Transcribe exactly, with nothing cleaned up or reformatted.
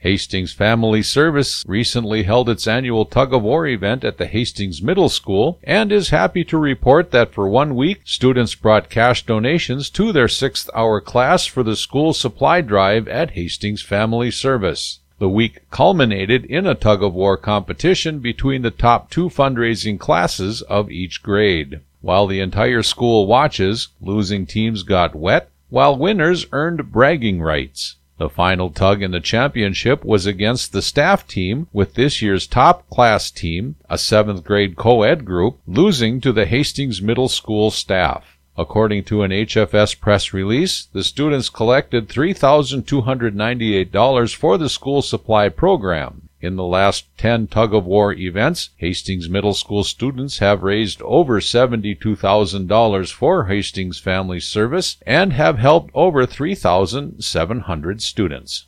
Hastings Family Service recently held its annual tug-of-war event at the Hastings Middle School and is happy to report that for one week, students brought cash donations to their sixth hour class for the school supply drive at Hastings Family Service. The week culminated in a tug-of-war competition between the top two fundraising classes of each grade. While the entire school watches, losing teams got wet, while winners earned bragging rights. The final tug in the championship was against the staff team, with this year's top class team, a seventh grade co-ed group, losing to the Hastings Middle School staff. According to an H F S press release, the students collected three thousand two hundred ninety-eight dollars for the school supply program. In the last ten tug-of-war events, Hastings Middle School students have raised over seventy-two thousand dollars for Hastings Family Service and have helped over three thousand seven hundred students.